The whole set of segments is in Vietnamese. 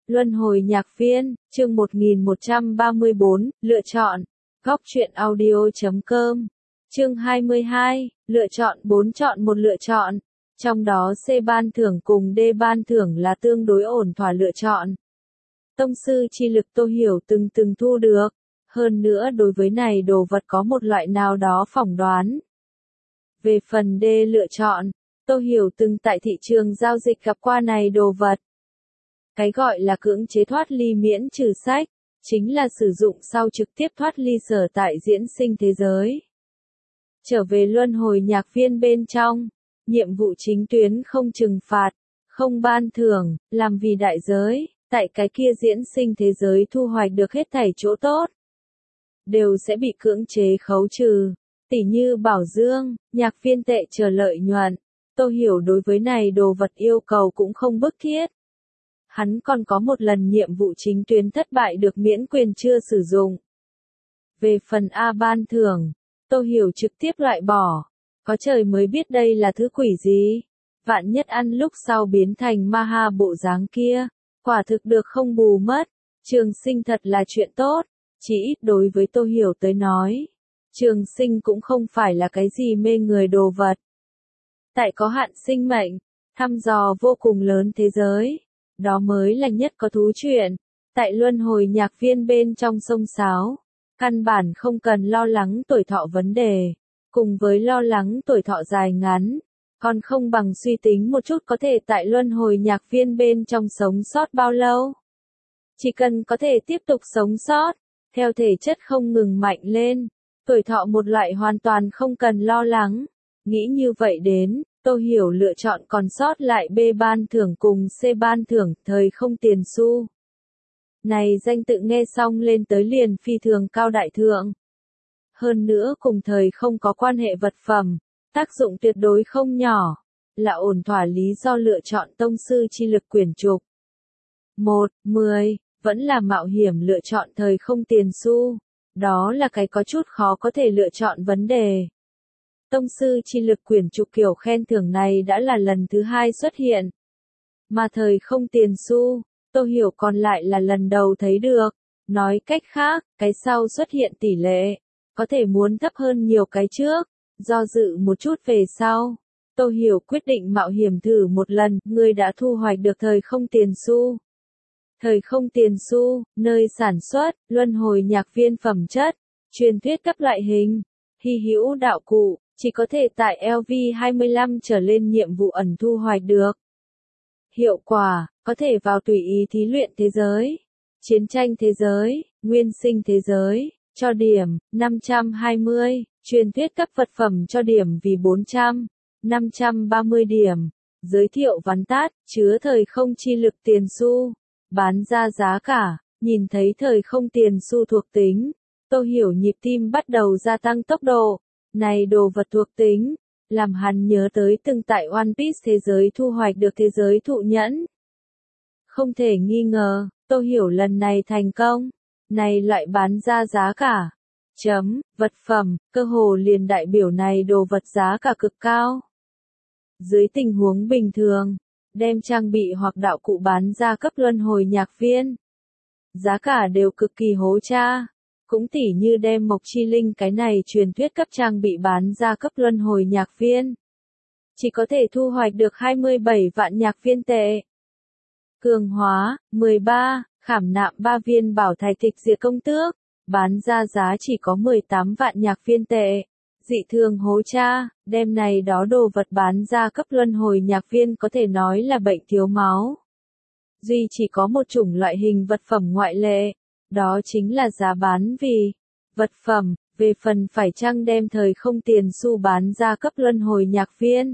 Luân hồi nhạc viên, chương 1134, lựa chọn. Góc truyện audio.com. Chương 22, lựa chọn 4 chọn một lựa chọn. Trong đó C ban thưởng cùng D ban thưởng là tương đối ổn thỏa lựa chọn. Tông sư chi lực Tô Hiểu từng thu được. Hơn nữa đối với này đồ vật có một loại nào đó phỏng đoán. Về phần D lựa chọn, Tô Hiểu từng tại thị trường giao dịch gặp qua này đồ vật. Cái gọi là cưỡng chế thoát ly miễn trừ sách, chính là sử dụng sau trực tiếp thoát ly sở tại diễn sinh thế giới. Trở về luân hồi nhạc viên bên trong, nhiệm vụ chính tuyến không trừng phạt, không ban thưởng, làm vì đại giới, tại cái kia diễn sinh thế giới thu hoạch được hết thảy chỗ tốt. Đều sẽ bị cưỡng chế khấu trừ, tỉ như bảo dương, nhạc viên tệ chờ lợi nhuận. Tô Hiểu đối với này đồ vật yêu cầu cũng không bức thiết. Hắn còn có một lần nhiệm vụ chính tuyến thất bại được miễn quyền chưa sử dụng. Về phần A ban thưởng, Tô Hiểu trực tiếp loại bỏ. Có trời mới biết đây là thứ quỷ gì. Vạn nhất ăn lúc sau biến thành ma ha bộ dáng kia. Quả thực được không bù mất. Trường sinh thật là chuyện tốt. Chỉ ít đối với Tô Hiểu tới nói. Trường sinh cũng không phải là cái gì mê người đồ vật. Tại có hạn sinh mệnh, thăm dò vô cùng lớn thế giới. Đó mới là nhất có thú chuyện. Tại luân hồi nhạc viên bên trong sông sáo, căn bản không cần lo lắng tuổi thọ vấn đề. Cùng với lo lắng tuổi thọ dài ngắn, còn không bằng suy tính một chút có thể tại luân hồi nhạc viên bên trong sống sót bao lâu. Chỉ cần có thể tiếp tục sống sót, theo thể chất không ngừng mạnh lên, tuổi thọ một loại hoàn toàn không cần lo lắng. Nghĩ như vậy đến, Tô Hiểu lựa chọn còn sót lại B ban thưởng cùng C ban thưởng thời không tiền xu. Này danh tự nghe xong lên tới liền phi thường cao đại thượng. Hơn nữa cùng thời không có quan hệ vật phẩm, tác dụng tuyệt đối không nhỏ, là ổn thỏa lý do lựa chọn tông sư chi lực quyển trục. 10, vẫn là mạo hiểm lựa chọn thời không tiền xu. Đó là cái có chút khó có thể lựa chọn vấn đề. Tông sư chi lực quyển trục kiểu khen thưởng này đã là lần thứ 2 xuất hiện. Mà thời không tiền xu, Tô Hiểu còn lại là lần đầu thấy được. Nói cách khác, cái sau xuất hiện tỷ lệ, có thể muốn thấp hơn nhiều cái trước. Do dự một chút về sau, Tô Hiểu quyết định mạo hiểm thử một lần, người đã thu hoạch được thời không tiền xu. Thời không tiền xu, nơi sản xuất, luân hồi nhạc viên phẩm chất, truyền thuyết cấp loại hình, hy hữu đạo cụ. Chỉ có thể tại LV25 trở lên nhiệm vụ ẩn thu hoạch được. Hiệu quả, có thể vào tùy ý thí luyện thế giới, chiến tranh thế giới, nguyên sinh thế giới, cho điểm, 520, truyền thuyết cấp vật phẩm cho điểm vì 400, 530 điểm, giới thiệu vắn tắt, chứa thời không chi lực tiền xu, bán ra giá cả, nhìn thấy thời không tiền xu thuộc tính, Tô Hiểu nhịp tim bắt đầu gia tăng tốc độ. Này đồ vật thuộc tính, làm hắn nhớ tới từng tại One Piece thế giới thu hoạch được thế giới thụ nhẫn. Không thể nghi ngờ, Tô Hiểu lần này thành công. Này loại bán ra giá cả. Vật phẩm, cơ hồ liền đại biểu này đồ vật giá cả cực cao. Dưới tình huống bình thường, đem trang bị hoặc đạo cụ bán ra cấp luân hồi nhạc viên. Giá cả đều cực kỳ hố cha. Cũng tỉ như đem Mộc Chi Linh cái này truyền thuyết cấp trang bị bán ra cấp luân hồi nhạc viên. Chỉ có thể thu hoạch được 27 vạn nhạc viên tệ. Cường hóa, 13, khảm nạm 3 viên bảo thạch tịch diệt công tước, bán ra giá chỉ có 18 vạn nhạc viên tệ. Dị thường hố cha, đem này đó đồ vật bán ra cấp luân hồi nhạc viên có thể nói là bệnh thiếu máu. Duy chỉ có một chủng loại hình vật phẩm ngoại lệ. Đó chính là giá bán vì vật phẩm, về phần phải chăng đem thời không tiền xu bán ra cấp luân hồi nhạc viên.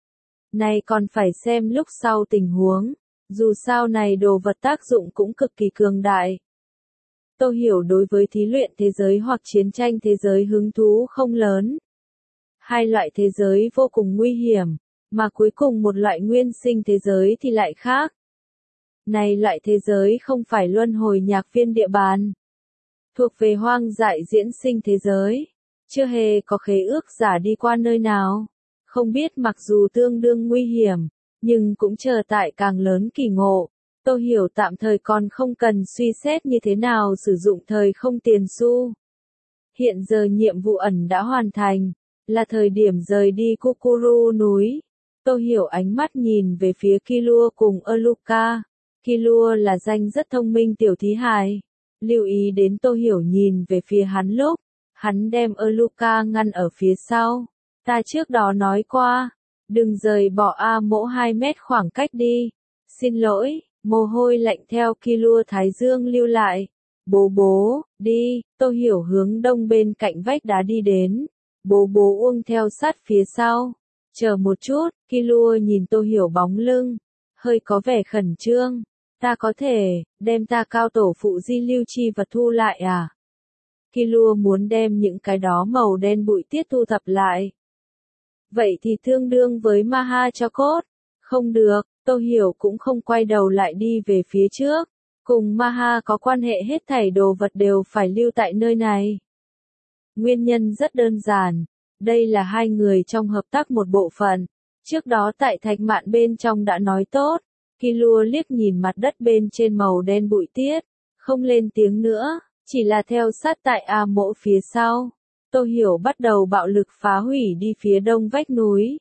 Này còn phải xem lúc sau tình huống, dù sao này đồ vật tác dụng cũng cực kỳ cường đại. Tô Hiểu đối với thí luyện thế giới hoặc chiến tranh thế giới hứng thú không lớn. Hai loại thế giới vô cùng nguy hiểm, mà cuối cùng một loại nguyên sinh thế giới thì lại khác. Này loại thế giới không phải luân hồi nhạc viên địa bàn. Thuộc về hoang dại diễn sinh thế giới. Chưa hề có khế ước giả đi qua nơi nào. Không biết mặc dù tương đương nguy hiểm, nhưng cũng chờ tại càng lớn kỳ ngộ. Tôi hiểu tạm thời còn không cần suy xét như thế nào sử dụng thời không tiền xu. Hiện giờ nhiệm vụ ẩn đã hoàn thành, là thời điểm rời đi Kukuru núi. Tôi hiểu ánh mắt nhìn về phía Killua cùng Aluka. Killua là danh rất thông minh tiểu thí hài. Lưu ý đến Tôi hiểu nhìn về phía hắn lúc, hắn đem Aluka ngăn ở phía sau. Ta trước đó nói qua, đừng rời bỏ A mỗ 2 mét khoảng cách đi. Xin lỗi, mồ hôi lạnh theo Killua thái dương lưu lại. Bố, đi, Tôi hiểu hướng đông bên cạnh vách đá đi đến. Bố uông theo sát phía sau. Chờ một chút, Killua nhìn Tôi hiểu bóng lưng, hơi có vẻ khẩn trương. Ta có thể, đem ta cao tổ phụ di lưu chi vật thu lại à? Killua muốn đem những cái đó màu đen bụi tiết thu thập lại. Vậy thì tương đương với Maha cho cốt. Không được, Tôi hiểu cũng không quay đầu lại đi về phía trước. Cùng Maha có quan hệ hết thảy đồ vật đều phải lưu tại nơi này. Nguyên nhân rất đơn giản. Đây là hai người trong hợp tác một bộ phận. Trước đó tại thạch mạn bên trong đã nói tốt. Killua liếc nhìn mặt đất bên trên màu đen bụi tiết. Không lên tiếng nữa, chỉ là theo sát tại A mỗ phía sau. Tôi hiểu bắt đầu bạo lực phá hủy đi phía đông vách núi.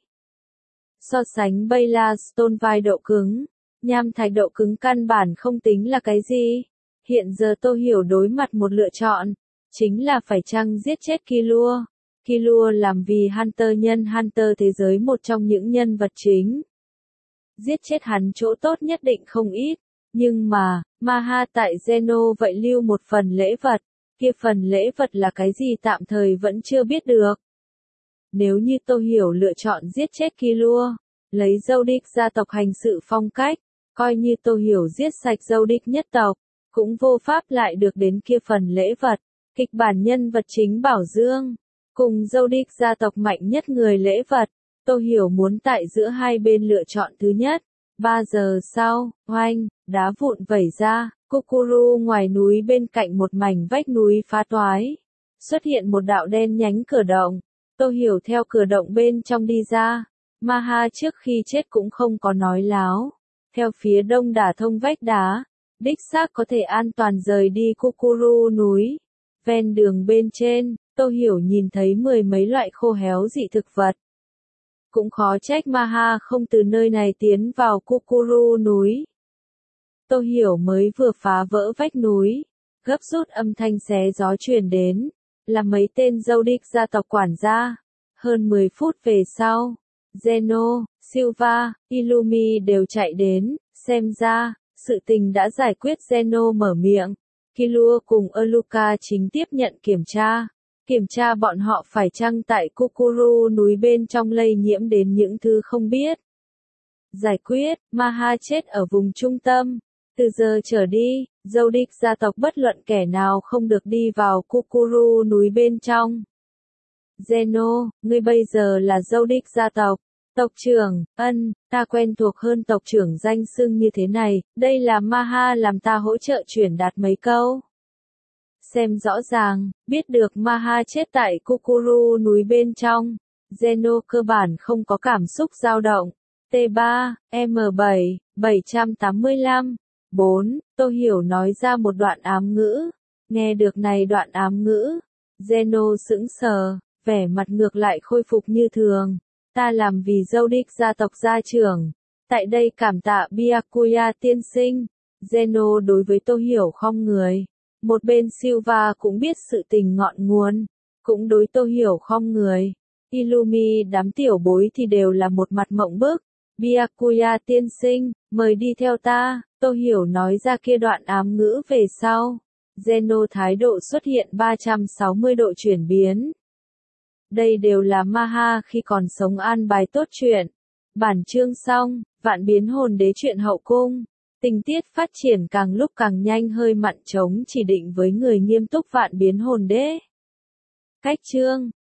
So sánh Bayla Stone vai độ cứng, nham thạch độ cứng căn bản không tính là cái gì. Hiện giờ Tôi hiểu đối mặt một lựa chọn, chính là phải chăng giết chết Killua. Killua làm vì Hunter nhân Hunter thế giới một trong những nhân vật chính. Giết chết hắn chỗ tốt nhất định không ít, nhưng mà, Maha tại Zeno vậy lưu một phần lễ vật, kia phần lễ vật là cái gì tạm thời vẫn chưa biết được. Nếu như Tôi hiểu lựa chọn giết chết Killua, lấy Zodic gia tộc hành sự phong cách, coi như Tôi hiểu giết sạch Zodic nhất tộc, cũng vô pháp lại được đến kia phần lễ vật. Kịch bản nhân vật chính Bảo Dương, cùng Zodic gia tộc mạnh nhất người lễ vật, Tôi hiểu muốn tại giữa hai bên lựa chọn thứ nhất. 3 giờ sau, oanh, đá vụn vẩy ra, Kukuru ngoài núi bên cạnh một mảnh vách núi phá toái. Xuất hiện một đạo đen nhánh cửa động. Tôi hiểu theo cửa động bên trong đi ra. Maha trước khi chết cũng không có nói láo. Theo phía đông đả thông vách đá, đích xác có thể an toàn rời đi Kukuru núi. Ven đường bên trên, Tôi hiểu nhìn thấy 10 mấy loại khô héo dị thực vật. Cũng khó trách Maha không từ nơi này tiến vào Kukuru núi. Tôi hiểu mới vừa phá vỡ vách núi, gấp rút âm thanh xé gió truyền đến, là mấy tên Zodic gia tộc quản gia. Hơn 10 phút về sau, Zeno, Silva, Illumi đều chạy đến, xem ra, sự tình đã giải quyết. Zeno mở miệng, Killua cùng Aluka chính tiếp nhận kiểm tra bọn họ phải chăng tại Kukuru núi bên trong lây nhiễm đến những thứ không biết. Giải quyết, Maha chết ở vùng trung tâm. Từ giờ trở đi, Zodic gia tộc bất luận kẻ nào không được đi vào Kukuru núi bên trong. Zeno, ngươi bây giờ là Zodic gia tộc. Tộc trưởng, ta quen thuộc hơn tộc trưởng danh xưng như thế này, đây là Maha làm ta hỗ trợ chuyển đạt mấy câu. Xem rõ ràng, biết được Maha chết tại Kukuru núi bên trong. Zeno cơ bản không có cảm xúc dao động. T3, M7, 785. 4, Tôi hiểu nói ra một đoạn ám ngữ. Nghe được này đoạn ám ngữ, Zeno sững sờ, vẻ mặt ngược lại khôi phục như thường. Ta làm vì Zodic gia tộc gia trưởng. Tại đây cảm tạ Byakuya tiên sinh. Zeno đối với Tôi hiểu khom người. Một bên Silva cũng biết sự tình ngọn nguồn, cũng đối Tôi hiểu khom người. Illumi đám tiểu bối thì đều là một mặt mộng bức. Byakuya tiên sinh, mời đi theo ta. Tôi hiểu nói ra kia đoạn ám ngữ về sau. Zeno thái độ xuất hiện 360 độ chuyển biến. Đây đều là Maha khi còn sống an bài tốt chuyện. Bản chương xong, vạn biến hồn đế chuyện hậu cung. Tình tiết phát triển càng lúc càng nhanh, hơi mặn trống chỉ định với người nghiêm túc vạn biến hồn đế. Cách chương